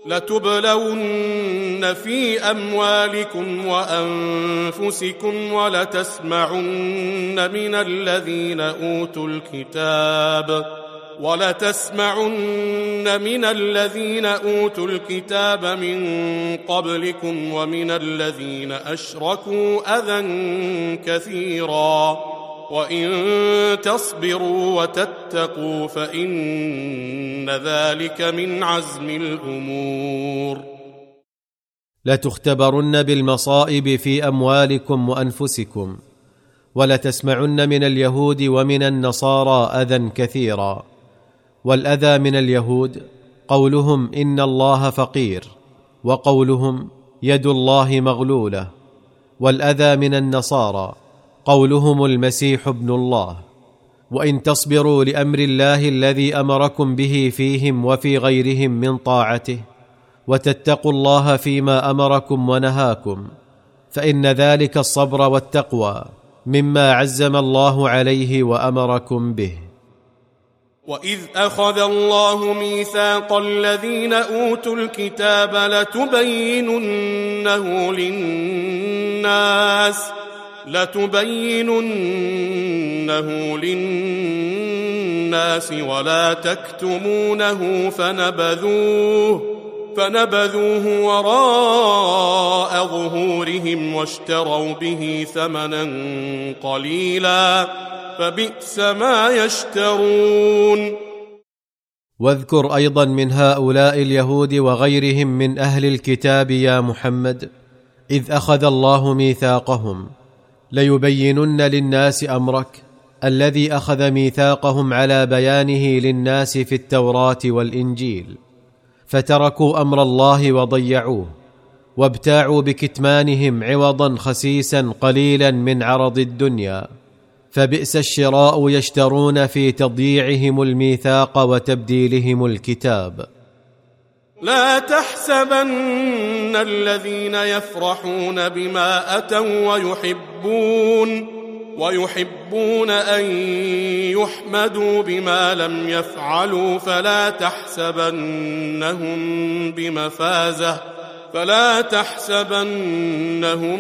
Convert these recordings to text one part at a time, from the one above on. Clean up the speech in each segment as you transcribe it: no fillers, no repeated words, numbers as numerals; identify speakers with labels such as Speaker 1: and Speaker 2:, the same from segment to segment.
Speaker 1: لتبلون في أموالكم وأنفسكم ولتسمعن من الذين أوتوا الكتاب من قبلكم ومن الذين أشركوا أذى كثيرا، وإن تصبروا وتتقوا فإن ذلك من عزم الأمور.
Speaker 2: لتختبرن بالمصائب في أموالكم وأنفسكم، ولتسمعن من اليهود ومن النصارى أذى كثيرا. والأذى من اليهود قولهم إن الله فقير، وقولهم يد الله مغلولة. والأذى من النصارى قولهم المسيح ابن الله. وإن تصبروا لأمر الله الذي أمركم به فيهم وفي غيرهم من طاعته، وتتقوا الله فيما أمركم ونهاكم، فإن ذلك الصبر والتقوى مما عزم الله عليه وأمركم به.
Speaker 1: وإذ أخذ الله ميثاق الذين أوتوا الكتاب لتبيننه للناس ولا تكتمونه فنبذوه وراء ظهورهم واشتروا به ثمنا قليلا فبئس ما يشترون.
Speaker 2: واذكر أيضا من هؤلاء اليهود وغيرهم من أهل الكتاب يا محمد إذ أخذ الله ميثاقهم ليبينن للناس أمرك الذي أخذ ميثاقهم على بيانه للناس في التوراة والإنجيل، فتركوا أمر الله وضيعوه، وابتاعوا بكتمانهم عوضا خسيسا قليلا من عرض الدنيا، فبئس الشراء يشترون في تضييعهم الميثاق وتبديلهم الكتاب.
Speaker 1: لا تحسبن الذين يفرحون بما أتوا ويحبون أن يحمدوا بما لم يفعلوا فلا تحسبنهم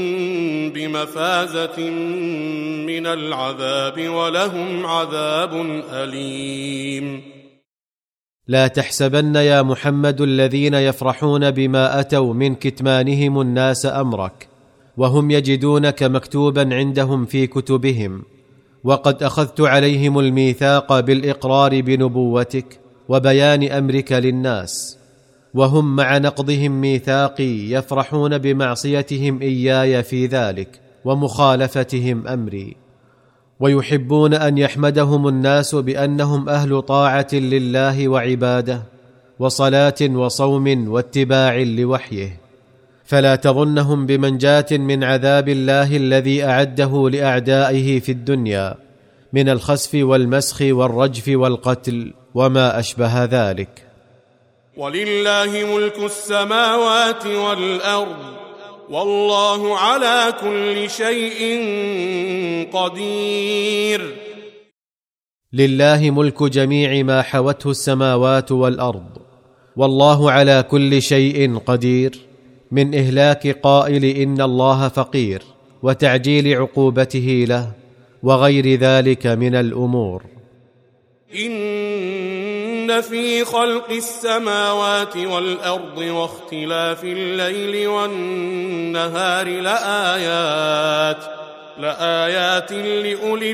Speaker 1: بمفازة من العذاب ولهم عذاب أليم.
Speaker 2: لا تحسبن يا محمد الذين يفرحون بما أتوا من كتمانهم الناس أمرك وهم يجدونك مكتوبا عندهم في كتبهم، وقد أخذت عليهم الميثاق بالإقرار بنبوتك وبيان أمرك للناس، وهم مع نقضهم ميثاقي يفرحون بمعصيتهم إياي في ذلك ومخالفتهم أمري، ويحبون أن يحمدهم الناس بأنهم أهل طاعة لله وعباده وصلاة وصوم واتباع لوحيه، فلا تظنهم بمنجاة من عذاب الله الذي أعده لأعدائه في الدنيا من الخسف والمسخ والرجف والقتل وما أشبه ذلك.
Speaker 1: ولله ملك السماوات والأرض والله على كل شيء قدير.
Speaker 2: لله ملك جميع ما حوته السماوات والأرض، والله على كل شيء قدير، من إهلاك قائل إن الله فقير وتعجيل عقوبته له وغير ذلك من الأمور.
Speaker 1: إن في خلق السماوات والأرض واختلاف الليل والنهار لآيات لأولي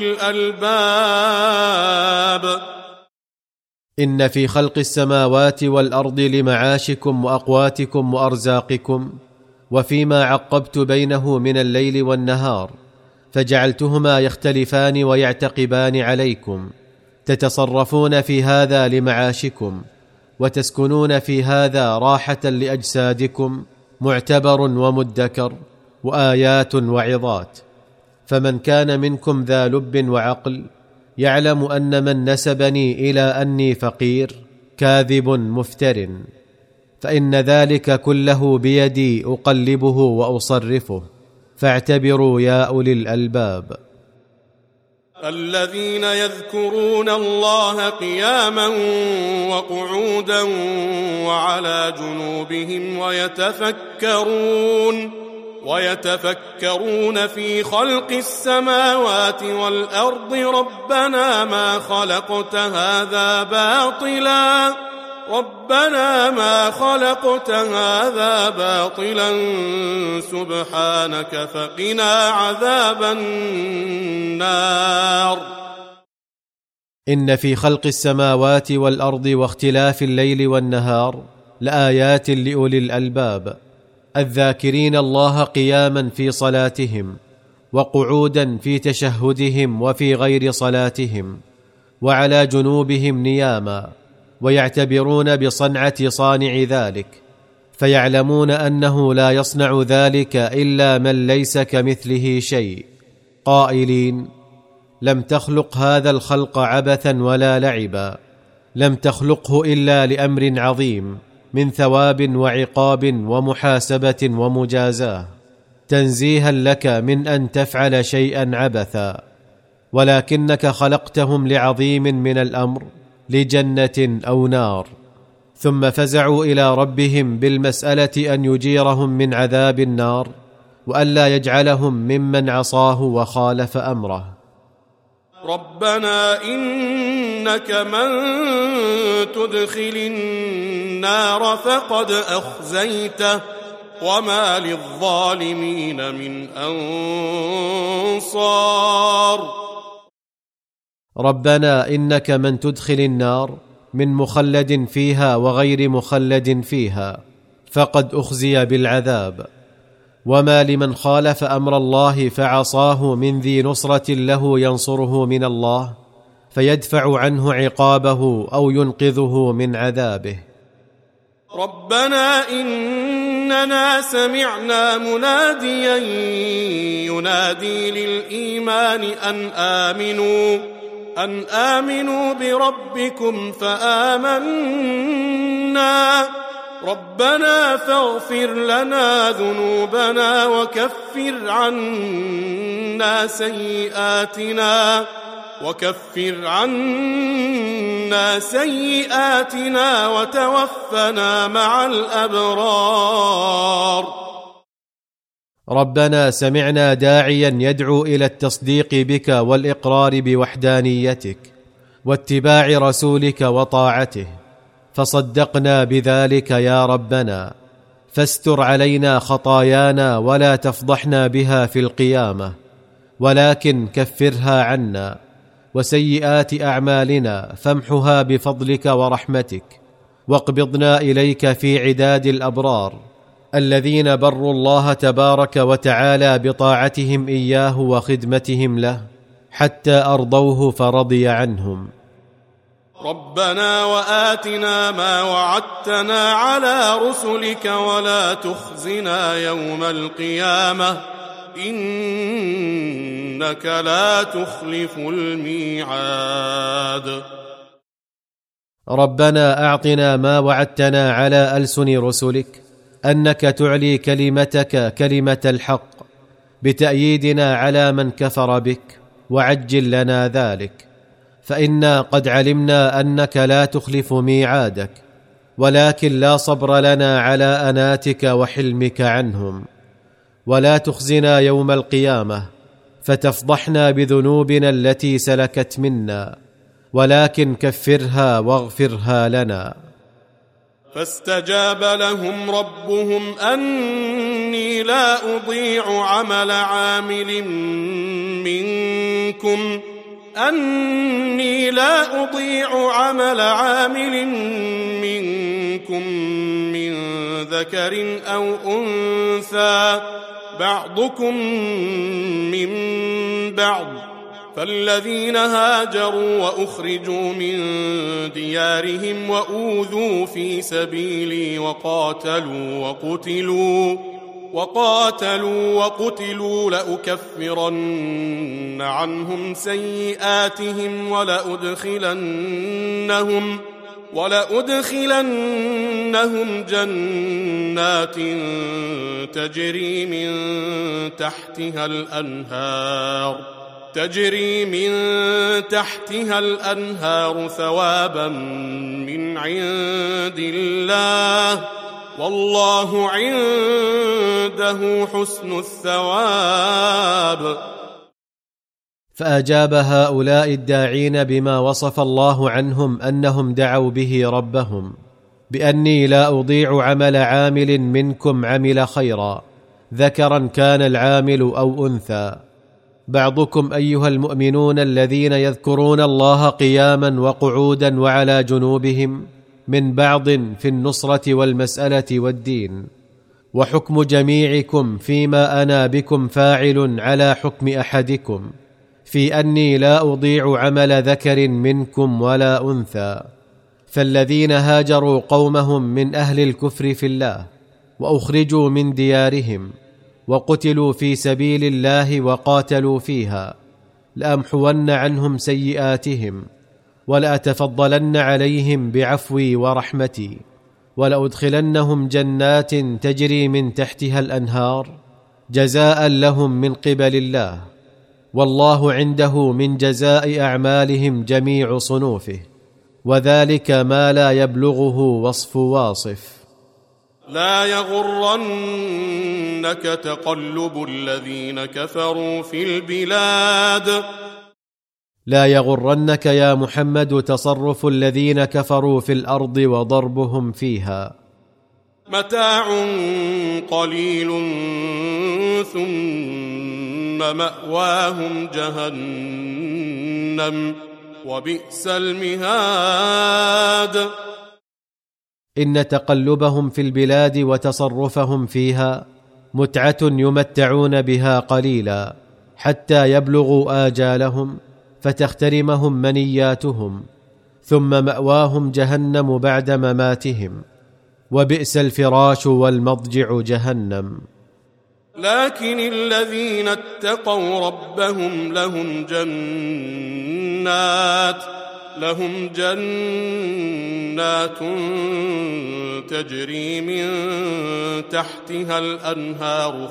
Speaker 1: الألباب.
Speaker 2: إن في خلق السماوات والأرض لمعاشكم وأقواتكم وأرزاقكم، وفيما عقبت بينه من الليل والنهار، فجعلتهما يختلفان ويعتقبان عليكم، تتصرفون في هذا لمعاشكم، وتسكنون في هذا راحة لأجسادكم، معتبر ومدكر وآيات وعظات. فمن كان منكم ذا لب وعقل يعلم أن من نسبني إلى أني فقير كاذب مفتر، فإن ذلك كله بيدي أقلبه وأصرفه، فاعتبروا يا أولي الألباب.
Speaker 1: الذين يذكرون الله قياما وقعودا وعلى جنوبهم ويتفكرون في خلق السماوات والأرض ربنا ما خلقت هذا باطلا سبحانك فقنا عذاب النار.
Speaker 2: إن في خلق السماوات والأرض واختلاف الليل والنهار لآيات لأولي الألباب الذاكرين الله قياما في صلاتهم وقعودا في تشهدهم وفي غير صلاتهم وعلى جنوبهم نياما، ويعتبرون بصنعة صانع ذلك، فيعلمون أنه لا يصنع ذلك إلا من ليس كمثله شيء، قائلين: لم تخلق هذا الخلق عبثا ولا لعبا، لم تخلقه إلا لأمر عظيم من ثواب وعقاب ومحاسبة ومجازاة، تنزيها لك من أن تفعل شيئا عبثا، ولكنك خلقتهم لعظيم من الأمر، لجنة أو نار. ثم فزعوا إلى ربهم بالمسألة أن يجيرهم من عذاب النار، وألا يجعلهم ممن عصاه وخالف أمره.
Speaker 1: ربنا إنك من تدخل النار فقد أخزيته وما للظالمين من أنصار.
Speaker 2: ربنا إنك من تدخل النار من مخلد فيها وغير مخلد فيها فقد أخزي بالعذاب، وما لمن خالف أمر الله فعصاه من ذي نصرة له ينصره من الله فيدفع عنه عقابه أو ينقذه من عذابه.
Speaker 1: ربنا إننا سمعنا مناديا ينادي للإيمان أن آمنوا بربكم فآمنا. ربنا فاغفر لنا ذنوبنا وكفر عنا سيئاتنا وتوفنا مع الأبرار.
Speaker 2: ربنا سمعنا داعيا يدعو إلى التصديق بك والإقرار بوحدانيتك واتباع رسولك وطاعته، فصدقنا بذلك يا ربنا، فاستر علينا خطايانا ولا تفضحنا بها في القيامة، ولكن كفرها عنا، وسيئات أعمالنا فامحها بفضلك ورحمتك، واقبضنا إليك في عداد الأبرار الذين بروا الله تبارك وتعالى بطاعتهم إياه وخدمتهم له حتى أرضوه فرضي عنهم.
Speaker 1: ربنا وآتنا ما وعدتنا على رسلك ولا تخزنا يوم القيامة إنك لا تخلف الميعاد.
Speaker 2: ربنا أعطنا ما وعدتنا على ألسن رسلك أنك تعلي كلمتك كلمة الحق بتأييدنا على من كفر بك، وعجل لنا ذلك، فإنا قد علمنا أنك لا تخلف ميعادك، ولكن لا صبر لنا على أناتك وحلمك عنهم. ولا تخزنا يوم القيامة فتفضحنا بذنوبنا التي سلكت منا، ولكن كفرها واغفرها لنا.
Speaker 1: فاستجاب لهم ربهم أني لا أضيع عمل عامل منكم من ذكر أو أنثى بعضكم من بعض، فالذين هاجروا وأخرجوا من ديارهم وأوذوا في سبيلي وقاتلوا لأكفرن عنهم سيئاتهم ولأدخلنهم جنات تجري من تحتها الأنهار تجري من تحتها الأنهار ثوابا من عند الله والله عنده حسن الثواب.
Speaker 2: فأجاب هؤلاء الداعين بما وصف الله عنهم أنهم دعوا به ربهم، بأني لا أضيع عمل عامل منكم عمل خيرا، ذكرا كان العامل أو أنثى. بعضكم أيها المؤمنون الذين يذكرون الله قياما وقعودا وعلى جنوبهم من بعض في النصرة والمسألة والدين، وحكم جميعكم فيما أنا بكم فاعل على حكم أحدكم، في أني لا أضيع عمل ذكر منكم ولا أنثى. فالذين هاجروا قومهم من أهل الكفر في الله وأخرجوا من ديارهم وقتلوا في سبيل الله وقاتلوا فيها، لأمحون عنهم سيئاتهم ولأتفضلن عليهم بعفوي ورحمتي، ولأدخلنهم جنات تجري من تحتها الأنهار جزاء لهم من قبل الله، والله عنده من جزاء أعمالهم جميع صنوفه، وذلك ما لا يبلغه وصف واصف.
Speaker 1: لا يغرنك تقلب الذين كفروا في البلاد.
Speaker 2: لا يغرنك يا محمد تصرف الذين كفروا في الأرض وضربهم فيها.
Speaker 1: متاع قليل ثم مأواهم جهنم وبئس المهاد.
Speaker 2: إن تقلبهم في البلاد وتصرفهم فيها متعة يمتعون بها قليلا حتى يبلغوا آجالهم فتخترمهم منياتهم، ثم مأواهم جهنم بعد مماتهم، وبئس الفراش والمضجع جهنم.
Speaker 1: لكن الذين اتقوا ربهم لهم جنات تجري من تحتها الأنهار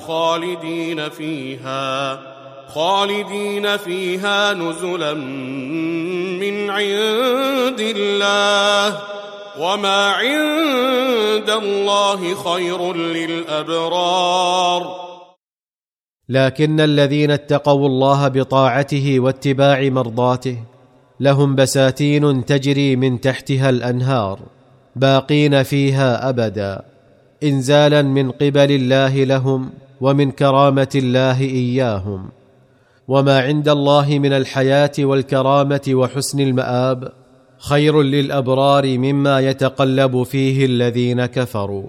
Speaker 1: خالدين فيها نزلا من عند الله وما عند الله خير للأبرار.
Speaker 2: لكن الذين اتقوا الله بطاعته واتباع مرضاته لهم بساتين تجري من تحتها الأنهار باقين فيها أبدا، إنزالا من قبل الله لهم ومن كرامة الله إياهم. وما عند الله من الحياة والكرامة وحسن المآب خير للأبرار مما يتقلب فيه الذين كفروا.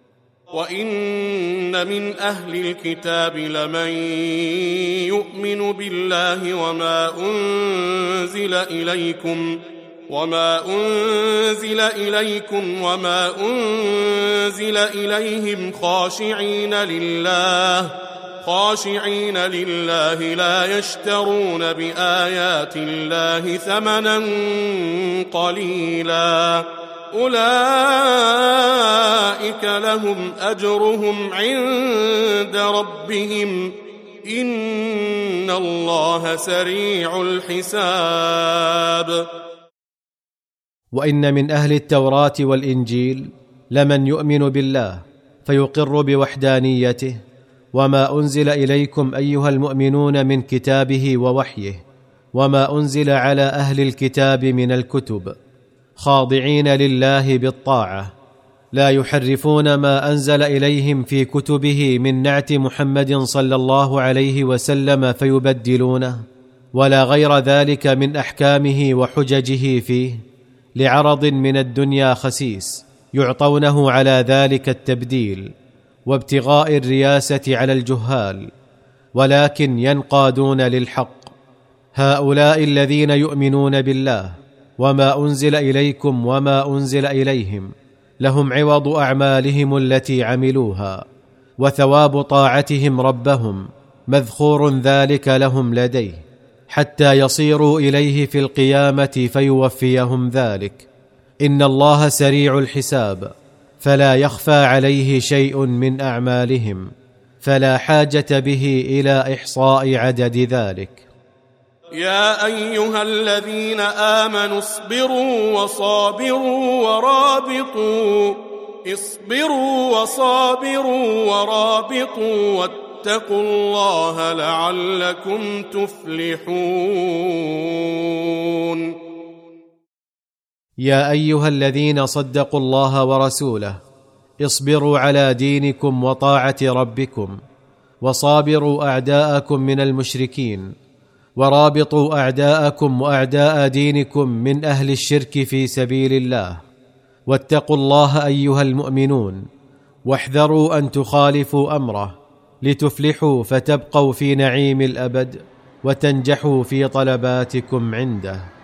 Speaker 1: وإن من أهل الكتاب لمن يؤمن بالله وما أنزل إليكم وما أنزل إليهم خاشعين لله لا يشترون بآيات الله ثمنا قليلا، أولئك لهم أجرهم عند ربهم إن الله سريع الحساب.
Speaker 2: وإن من أهل التوراة والإنجيل لمن يؤمن بالله فيقر بوحدانيته وما أنزل إليكم أيها المؤمنون من كتابه ووحيه وما أنزل على أهل الكتاب من الكتب، خاضعين لله بالطاعة، لا يحرفون ما أنزل إليهم في كتبه من نعت محمد صلى الله عليه وسلم فيبدلونه، ولا غير ذلك من أحكامه وحججه فيه، لعرض من الدنيا خسيس يعطونه على ذلك التبديل وابتغاء الرياسة على الجهال، ولكن ينقادون للحق. هؤلاء الذين يؤمنون بالله وما أنزل إليكم وما أنزل إليهم لهم عوض أعمالهم التي عملوها، وثواب طاعتهم ربهم مذخور ذلك لهم لديه، حتى يصيروا إليه في القيامة فيوفيهم ذلك. إن الله سريع الحساب، فلا يخفى عليه شيء من أعمالهم، فلا حاجة به إلى إحصاء عدد ذلك.
Speaker 1: يا أيها الذين آمنوا اصبروا ورابطوا واتقوا الله لعلكم تفلحون.
Speaker 2: يا أيها الذين صدقوا الله ورسوله اصبروا على دينكم وطاعة ربكم، وصابروا أعداءكم من المشركين، ورابطوا أعداءكم وأعداء دينكم من أهل الشرك في سبيل الله، واتقوا الله أيها المؤمنون، واحذروا أن تخالفوا أمره لتفلحوا فتبقوا في نعيم الأبد وتنجحوا في طلباتكم عنده.